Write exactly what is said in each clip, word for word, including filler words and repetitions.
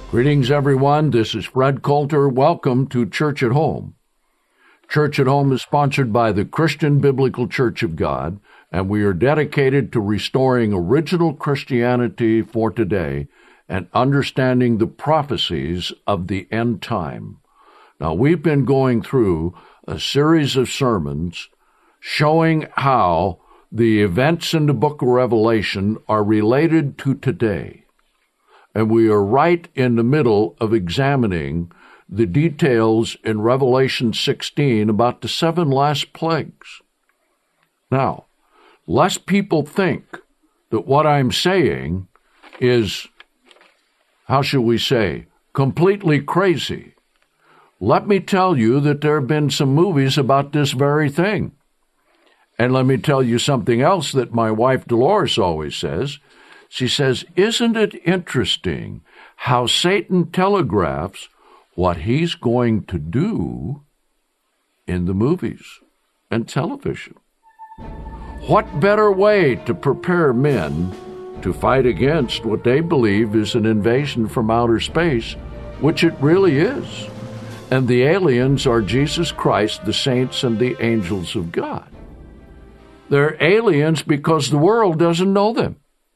Greetings, everyone. This is Fred Coulter. Welcome to Church at Home. Church at Home is sponsored by the Christian Biblical Church of God, and we are dedicated to restoring original Christianity for today and understanding the prophecies of the end time. Now, we've been going through a series of sermons showing how the events in the book of Revelation are related to today. And we are right in the middle of examining the details in Revelation sixteen about the seven last plagues. Now, lest people think that what I'm saying is, how shall we say, completely crazy, let me tell you that there have been some movies about this very thing. And let me tell you something else that my wife Dolores always says. She says, isn't it interesting how Satan telegraphs what he's going to do in the movies and television? What better way to prepare men to fight against what they believe is an invasion from outer space, which it really is? And the aliens are Jesus Christ, the saints, and the angels of God. They're aliens because the world doesn't know them.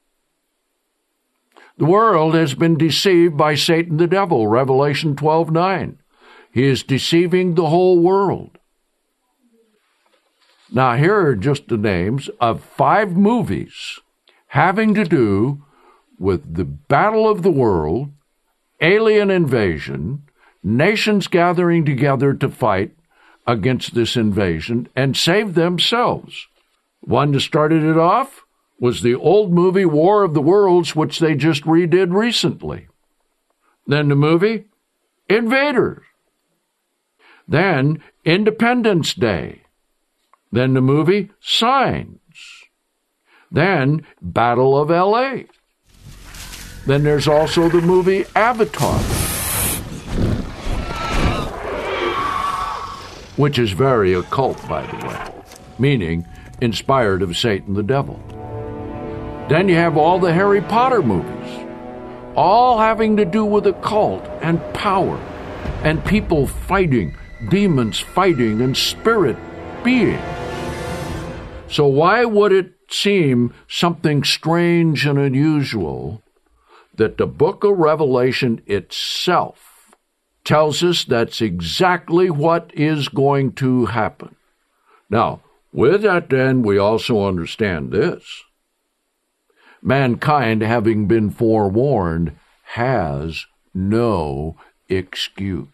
The world has been deceived by Satan the devil, Revelation twelve nine. He is deceiving the whole world. Now, here are just the names of five movies having to do with the battle of the world, alien invasion, nations gathering together to fight against this invasion and save themselves. One that started it off was the old movie War of the Worlds, which they just redid recently. Then the movie Invaders. Then Independence Day. Then the movie Signs. Then Battle of L A. Then there's also the movie Avatar, which is very occult, by the way, meaning inspired of Satan the devil. Then you have all the Harry Potter movies, all having to do with occult and power and people fighting, demons fighting, and spirit beings. So why would it seem something strange and unusual that the book of Revelation itself tells us that's exactly what is going to happen? Now, with that then, we also understand this. Mankind, having been forewarned, has no excuse.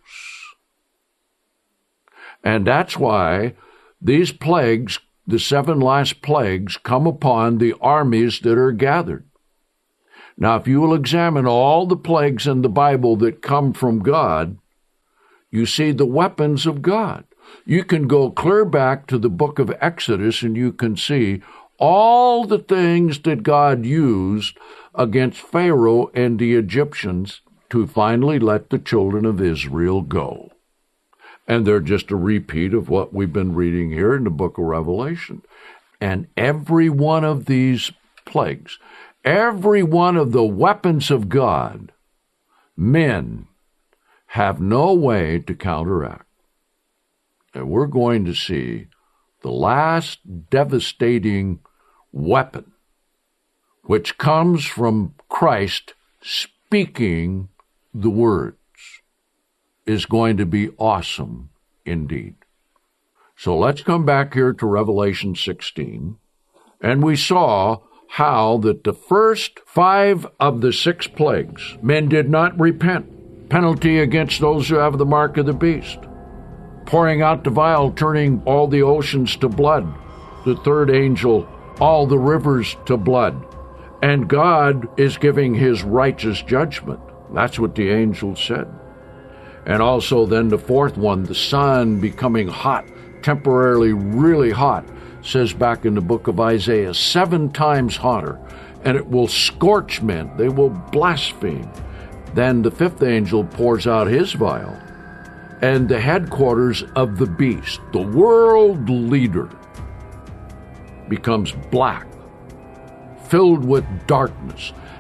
And that's why these plagues, the seven last plagues, come upon the armies that are gathered. Now, if you will examine all the plagues in the Bible that come from God, you see the weapons of God. You can go clear back to the book of Exodus and you can see all the things that God used against Pharaoh and the Egyptians to finally let the children of Israel go. And they're just a repeat of what we've been reading here in the book of Revelation. And every one of these plagues, every one of the weapons of God, men have no way to counteract. And we're going to see the last devastating weapon, which comes from Christ speaking the words, is going to be awesome indeed. So let's come back here to Revelation sixteen, and we saw how that the first five of the six plagues, men did not repent. Penalty against those who have the mark of the beast. Pouring out the vial, turning all the oceans to blood. The third angel, all the rivers to blood. And God is giving his righteous judgment. That's what the angel said. And also then the fourth one, the sun becoming hot, temporarily really hot, says back in the book of Isaiah, seven times hotter, and it will scorch men. They will blaspheme. Then the fifth angel pours out his vial, and the headquarters of the beast, the world leader, becomes black, filled with darkness,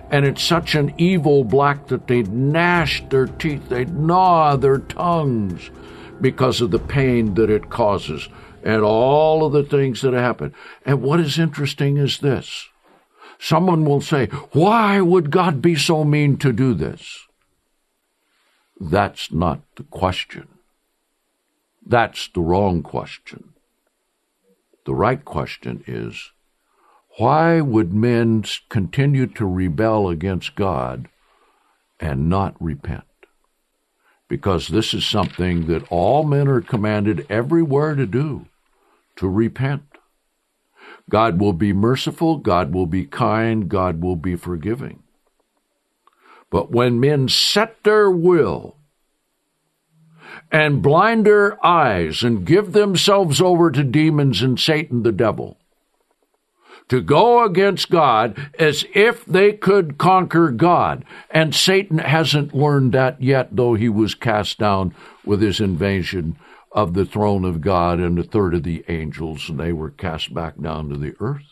And it's such an evil black that they'd gnash their teeth, they'd gnaw their tongues because of the pain that it causes and all of the things that happen. And what is interesting is this. Someone will say, why would God be so mean to do this? That's not the question. That's the wrong question. The right question is, why would men continue to rebel against God and not repent? Because this is something that all men are commanded everywhere to do, to repent. God will be merciful, God will be kind, God will be forgiving. But when men set their will and blind their eyes and give themselves over to demons and Satan the devil, to go against God as if they could conquer God. And Satan hasn't learned that yet, though he was cast down with his invasion of the throne of God and a third of the angels, and they were cast back down to the earth.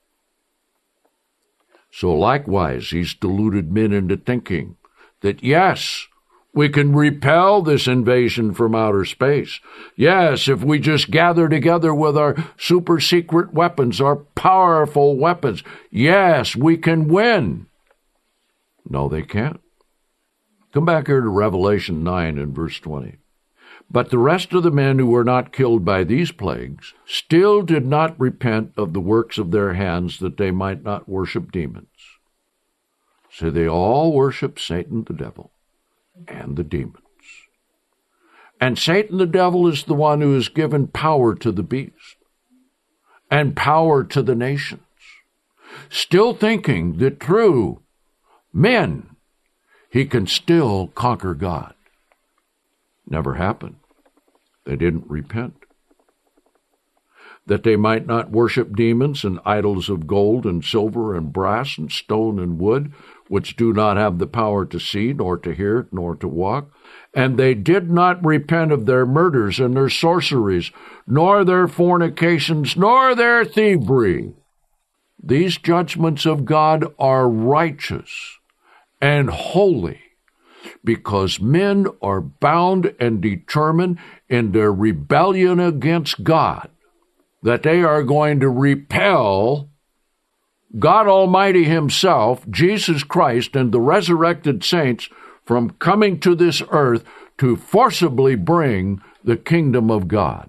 So likewise, he's deluded men into thinking that, yes, we can repel this invasion from outer space. Yes, if we just gather together with our super secret weapons, our powerful weapons, yes, we can win. No, they can't. Come back here to Revelation nine and verse twenty. But the rest of the men who were not killed by these plagues still did not repent of the works of their hands, that they might not worship demons. So they all worship Satan the devil and the demons. And Satan the devil is the one who has given power to the beast and power to the nations, still thinking that through men he can still conquer God. Never happened. They didn't repent. That they might not worship demons and idols of gold and silver and brass and stone and wood, which do not have the power to see, nor to hear, nor to walk. And they did not repent of their murders and their sorceries, nor their fornications, nor their thievery. These judgments of God are righteous and holy, because men are bound and determined in their rebellion against God that they are going to repel God Almighty himself, Jesus Christ, and the resurrected saints from coming to this earth to forcibly bring the kingdom of God.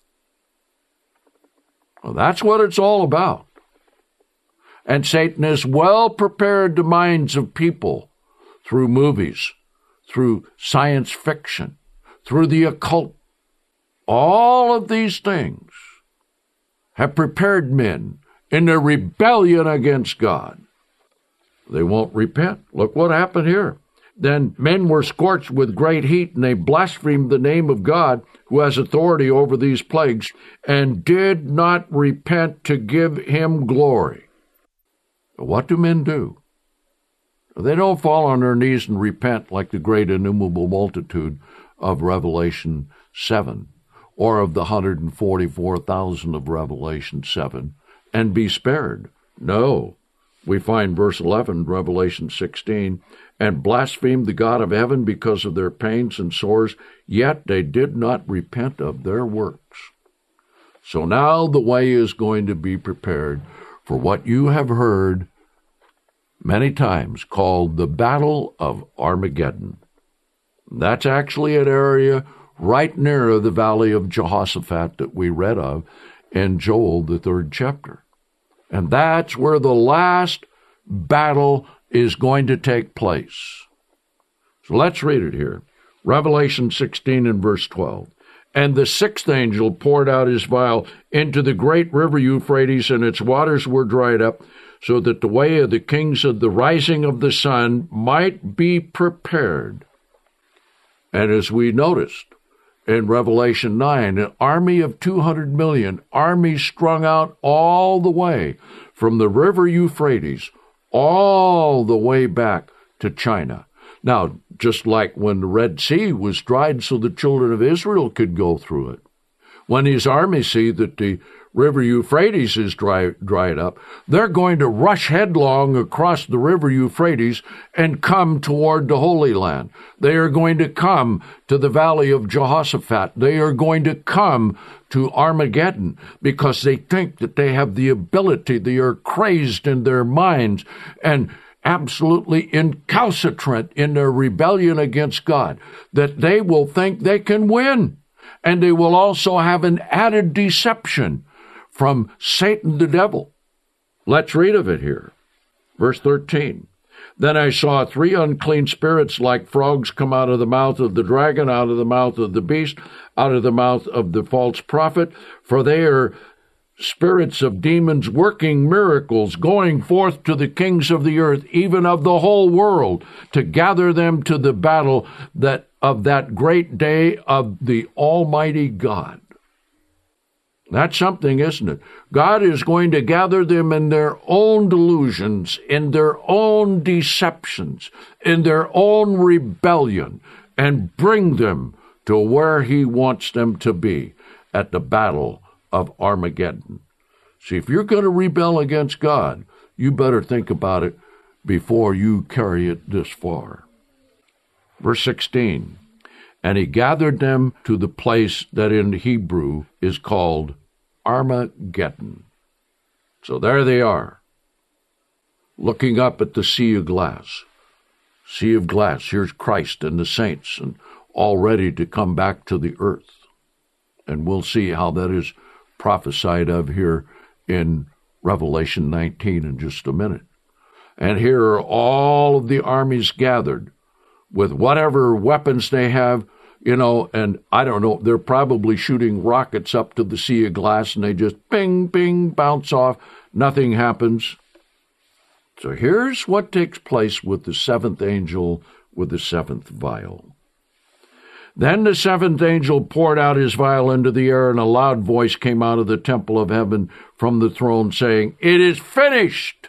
Well, that's what it's all about. And Satan has well prepared the minds of people through movies, through science fiction, through the occult. All of these things have prepared men in their rebellion against God. They won't repent. Look what happened here. Then men were scorched with great heat, and they blasphemed the name of God, who has authority over these plagues, and did not repent to give him glory. What do men do? They don't fall on their knees and repent like the great innumerable multitude of Revelation seven, or of the one hundred forty-four thousand of Revelation seven, and be spared. No. We find verse eleven, Revelation sixteen, and blasphemed the God of heaven because of their pains and sores, yet they did not repent of their works. So now the way is going to be prepared for what you have heard many times called the Battle of Armageddon. That's actually an area right near the valley of Jehoshaphat that we read of in Joel, the third chapter. And that's where the last battle is going to take place. So let's read it here. Revelation sixteen and verse twelve. And the sixth angel poured out his vial into the great river Euphrates, and its waters were dried up, so that the way of the kings of the rising of the sun might be prepared. And as we noticed in Revelation nine, an army of two hundred million, armies strung out all the way from the river Euphrates, all the way back to China. Now, just like when the Red Sea was dried so the children of Israel could go through it, when his armies see that the river Euphrates is dry, dried up, they're going to rush headlong across the river Euphrates and come toward the Holy Land. They are going to come to the valley of Jehoshaphat. They are going to come to Armageddon because they think that they have the ability. They are crazed in their minds and absolutely incalcitrant in their rebellion against God, that they will think they can win. And they will also have an added deception from Satan the devil. Let's read of it here. Verse thirteen. Then I saw three unclean spirits like frogs come out of the mouth of the dragon, out of the mouth of the beast, out of the mouth of the false prophet, for they are spirits of demons working miracles, going forth to the kings of the earth, even of the whole world, to gather them to the battle that of that great day of the Almighty God. That's something, isn't it? God is going to gather them in their own delusions, in their own deceptions, in their own rebellion, and bring them to where he wants them to be at the battle of Armageddon. See, if you're going to rebel against God, you better think about it before you carry it this far. Verse sixteen, and he gathered them to the place that in Hebrew is called Armageddon. So there they are, looking up at the sea of glass. Sea of glass, here's Christ and the saints, and all ready to come back to the earth. And we'll see how that is prophesied of here in Revelation nineteen in just a minute. And here are all of the armies gathered with whatever weapons they have, you know, and I don't know, they're probably shooting rockets up to the sea of glass, and they just bing, bing, bounce off. Nothing happens. So here's what takes place with the seventh angel with the seventh vial. Then the seventh angel poured out his vial into the air, and a loud voice came out of the temple of heaven from the throne, saying, "It is finished!"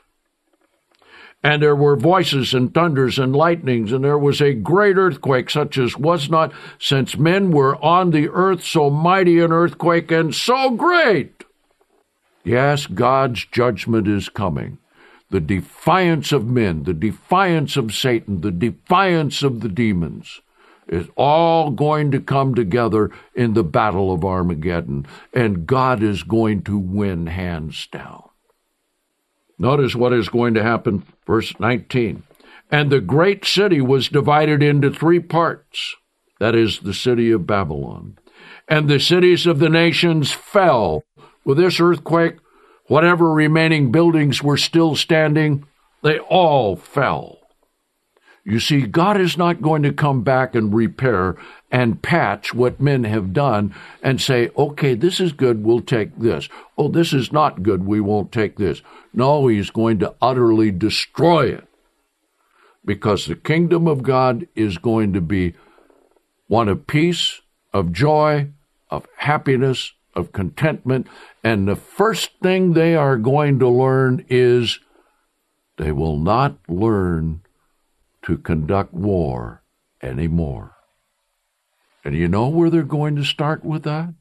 And there were voices and thunders and lightnings, and there was a great earthquake, such as was not since men were on the earth, so mighty an earthquake and so great. Yes, God's judgment is coming. The defiance of men, the defiance of Satan, the defiance of the demons is all going to come together in the battle of Armageddon, and God is going to win hands down. Notice what is going to happen, verse nineteen. And the great city was divided into three parts, that is, the city of Babylon. And the cities of the nations fell. With this earthquake, whatever remaining buildings were still standing, they all fell. You see, God is not going to come back and repair and patch what men have done and say, okay, this is good, we'll take this. Oh, this is not good, we won't take this. No, he's going to utterly destroy it, because the kingdom of God is going to be one of peace, of joy, of happiness, of contentment, and the first thing they are going to learn is they will not learn to conduct war anymore. And you know where they're going to start with that?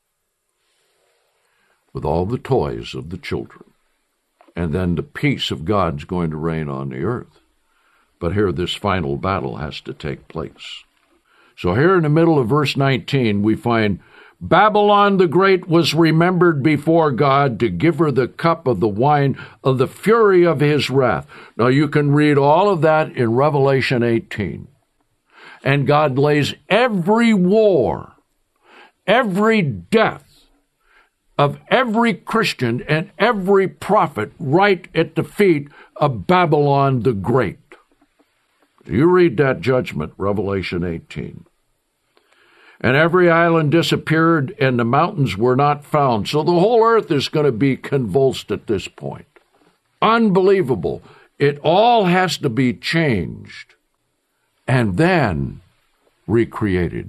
With all the toys of the children. And then the peace of God's going to reign on the earth. But here this final battle has to take place. So here in the middle of verse nineteen, we find Babylon the Great was remembered before God to give her the cup of the wine of the fury of his wrath. Now you can read all of that in Revelation eighteen. And God lays every war, every death of every Christian and every prophet right at the feet of Babylon the Great. You read that judgment, Revelation eighteen. And every island disappeared, and the mountains were not found. So the whole earth is going to be convulsed at this point. Unbelievable. It all has to be changed and then recreated.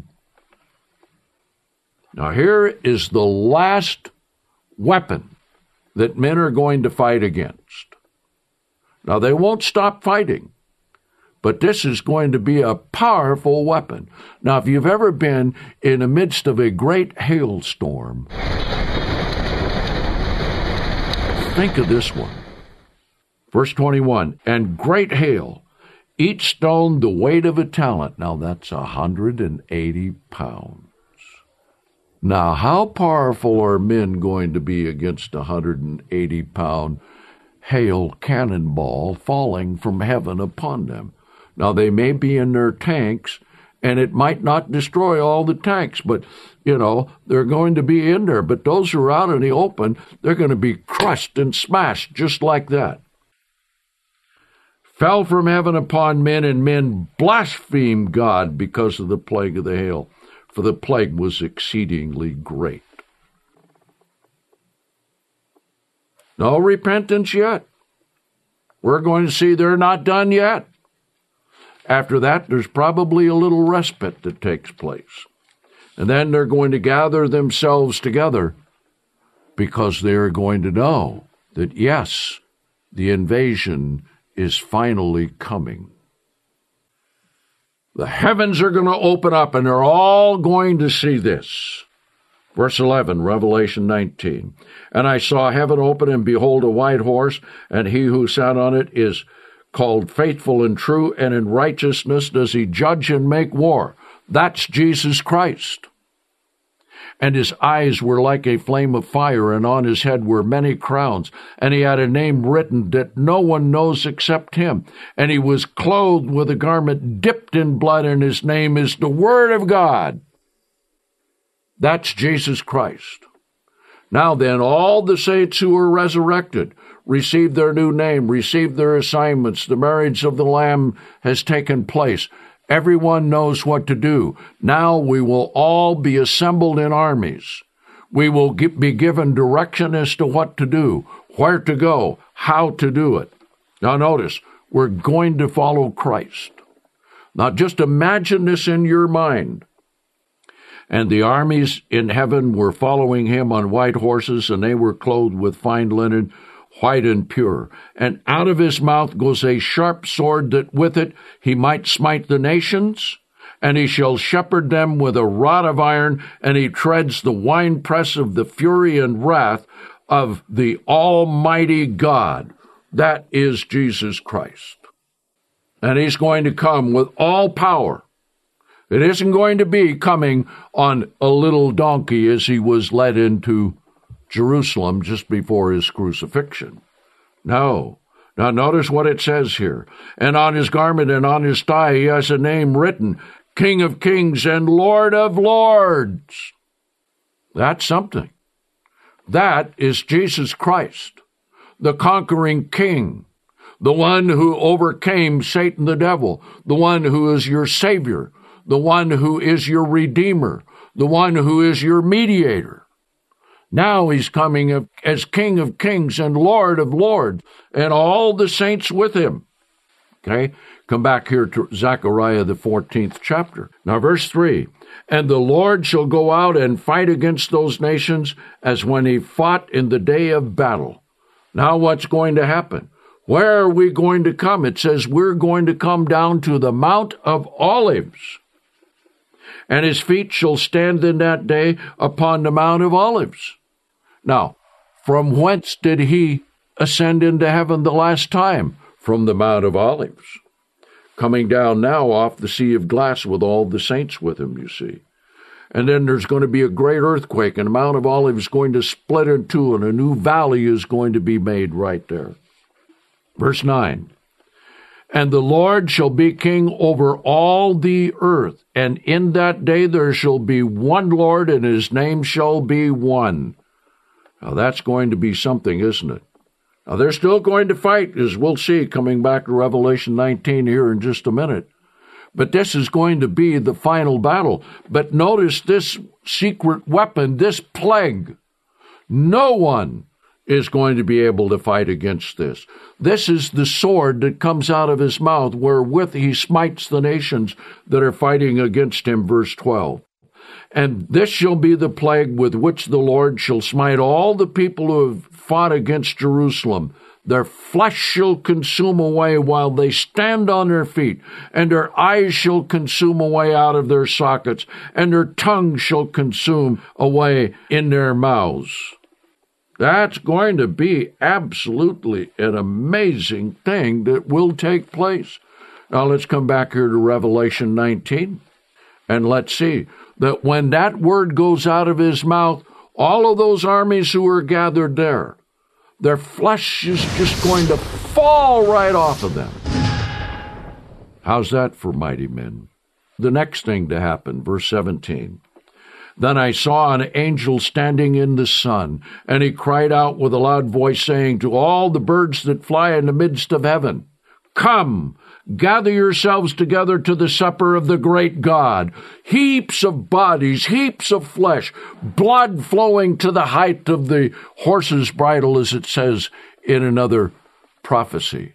Now here is the last weapon that men are going to fight against. Now they won't stop fighting, but this is going to be a powerful weapon. Now, if you've ever been in the midst of a great hailstorm, think of this one. Verse twenty-one, and great hail, each stone the weight of a talent. Now that's one hundred eighty pounds. Now, how powerful are men going to be against a one hundred eighty pound hail cannonball falling from heaven upon them? Now, they may be in their tanks, and it might not destroy all the tanks, but, you know, they're going to be in there. But those who are out in the open, they're going to be crushed and smashed just like that. Fell from heaven upon men, and men blasphemed God because of the plague of the hail, for the plague was exceedingly great. No repentance yet. We're going to see they're not done yet. After that, there's probably a little respite that takes place. And then they're going to gather themselves together because they're going to know that, yes, the invasion is finally coming. The heavens are going to open up, and they're all going to see this. Verse eleven, Revelation nineteen. And I saw heaven open, and behold, a white horse, and he who sat on it is called Faithful and True, and in righteousness does he judge and make war. That's Jesus Christ. And his eyes were like a flame of fire, and on his head were many crowns, and he had a name written that no one knows except him. And he was clothed with a garment dipped in blood, and his name is the Word of God. That's Jesus Christ. Now then, all the saints who were resurrected received their new name, received their assignments. The marriage of the Lamb has taken place. Everyone knows what to do. Now we will all be assembled in armies. We will be given direction as to what to do, where to go, how to do it. Now notice, we're going to follow Christ. Now just imagine this in your mind. And the armies in heaven were following him on white horses, and they were clothed with fine linen, white and pure. And out of his mouth goes a sharp sword, that with it he might smite the nations, and he shall shepherd them with a rod of iron, and he treads the winepress of the fury and wrath of the Almighty God. That is Jesus Christ. And he's going to come with all power. It isn't going to be coming on a little donkey as he was led into Jerusalem just before his crucifixion. No. Now notice what it says here. And on his garment and on his thigh he has a name written, King of Kings and Lord of Lords. That's something. That is Jesus Christ, the conquering King, the one who overcame Satan the devil, the one who is your Savior, the one who is your Redeemer, the one who is your mediator. Now he's coming as King of Kings and Lord of Lords, and all the saints with him. Okay, come back here to Zechariah, the fourteenth chapter. Now, verse three, and the Lord shall go out and fight against those nations as when he fought in the day of battle. Now, what's going to happen? Where are we going to come? It says we're going to come down to the Mount of Olives. And his feet shall stand in that day upon the Mount of Olives. Now, from whence did he ascend into heaven the last time? From the Mount of Olives. Coming down now off the sea of glass with all the saints with him, you see. And then there's going to be a great earthquake, and the Mount of Olives is going to split in two, and a new valley is going to be made right there. Verse nine. And the Lord shall be king over all the earth, and in that day there shall be one Lord, and his name shall be one. Now that's going to be something, isn't it? Now they're still going to fight, as we'll see coming back to Revelation nineteen here in just a minute. But this is going to be the final battle. But notice this secret weapon, this plague. No one is going to be able to fight against this. This is the sword that comes out of his mouth, wherewith he smites the nations that are fighting against him, verse twelve. And this shall be the plague with which the Lord shall smite all the people who have fought against Jerusalem. Their flesh shall consume away while they stand on their feet, and their eyes shall consume away out of their sockets, and their tongue shall consume away in their mouths. That's going to be absolutely an amazing thing that will take place. Now let's come back here to Revelation nineteen, and let's see that when that word goes out of his mouth, all of those armies who are gathered there, their flesh is just going to fall right off of them. How's that for mighty men? The next thing to happen, verse seventeen. Then I saw an angel standing in the sun, and he cried out with a loud voice, saying to all the birds that fly in the midst of heaven, Come, gather yourselves together to the supper of the great God. Heaps of bodies, heaps of flesh, blood flowing to the height of the horse's bridle, as it says in another prophecy.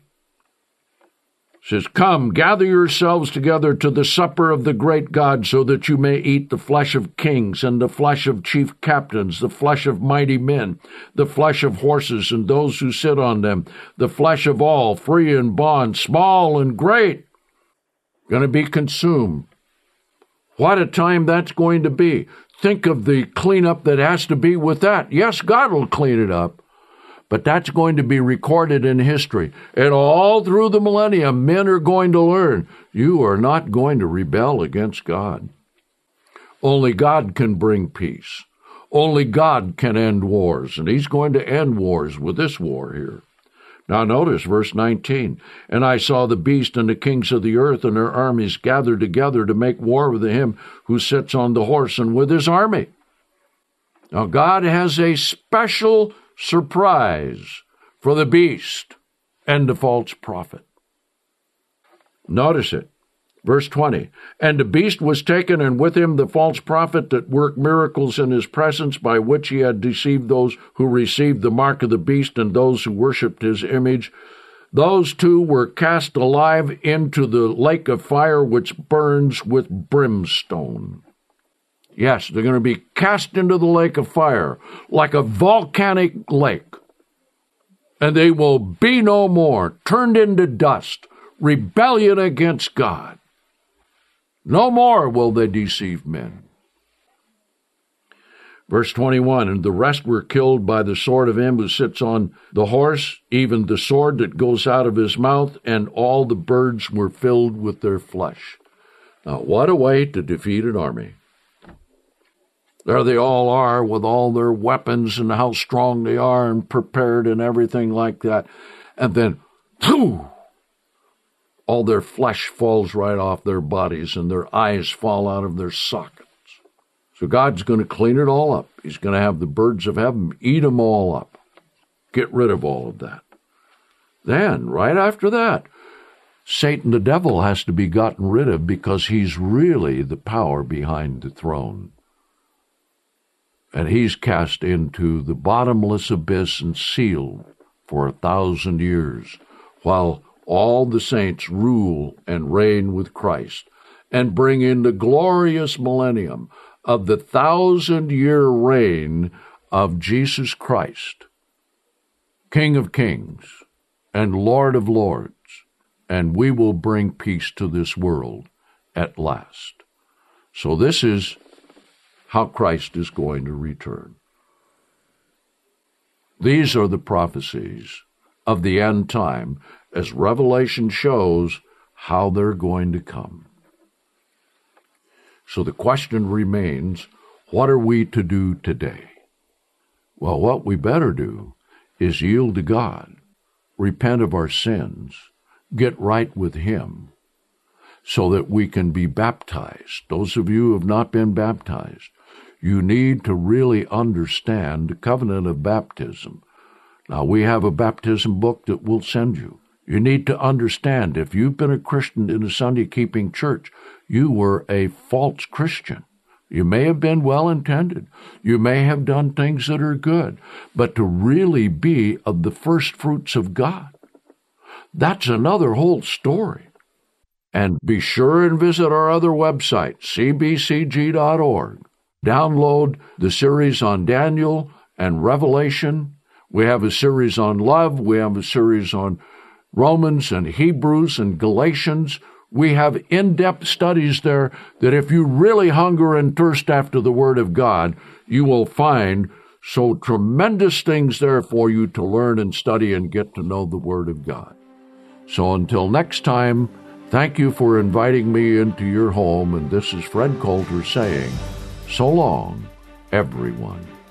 It says, Come, gather yourselves together to the supper of the great God, so that you may eat the flesh of kings, and the flesh of chief captains, the flesh of mighty men, the flesh of horses and those who sit on them, the flesh of all, free and bond, small and great, going to be consumed. What a time that's going to be. Think of the cleanup that has to be with that. Yes, God will clean it up. But that's going to be recorded in history. And all through the millennium, men are going to learn, you are not going to rebel against God. Only God can bring peace. Only God can end wars. And he's going to end wars with this war here. Now notice verse nineteen. And I saw the beast and the kings of the earth and their armies gathered together to make war with him who sits on the horse and with his army. Now God has a special surprise for the beast and the false prophet. Notice it. Verse twenty. And the beast was taken, and with him the false prophet that worked miracles in his presence, by which he had deceived those who received the mark of the beast and those who worshipped his image. Those two were cast alive into the lake of fire, which burns with brimstone. Yes, they're going to be cast into the lake of fire like a volcanic lake. And they will be no more, turned into dust, rebellion against God. No more will they deceive men. Verse twenty-one, and the rest were killed by the sword of him who sits on the horse, even the sword that goes out of his mouth, and all the birds were filled with their flesh. Now, what a way to defeat an army. There they all are with all their weapons and how strong they are and prepared and everything like that. And then, phew, all their flesh falls right off their bodies and their eyes fall out of their sockets. So God's going to clean it all up. He's going to have the birds of heaven eat them all up. Get rid of all of that. Then, right after that, Satan the devil has to be gotten rid of, because he's really the power behind the throne. And he's cast into the bottomless abyss and sealed for a thousand years, while all the saints rule and reign with Christ and bring in the glorious millennium of the thousand-year reign of Jesus Christ, King of kings and Lord of lords, and we will bring peace to this world at last. So this is how Christ is going to return. These are the prophecies of the end time, as Revelation shows how they're going to come. So the question remains, what are we to do today? Well, what we better do is yield to God, repent of our sins, get right with Him, so that we can be baptized. Those of you who have not been baptized, you need to really understand the covenant of baptism. Now, we have a baptism book that we'll send you. You need to understand, if you've been a Christian in a Sunday-keeping church, you were a false Christian. You may have been well-intended. You may have done things that are good. But to really be of the first fruits of God, that's another whole story. And be sure and visit our other website, c b c g dot org. Download the series on Daniel and Revelation. We have a series on love. We have a series on Romans and Hebrews and Galatians. We have in-depth studies there that if you really hunger and thirst after the Word of God, you will find So tremendous things there for you to learn and study and get to know the Word of God. So until next time, thank you for inviting me into your home, and this is Fred Coulter saying, so long, everyone.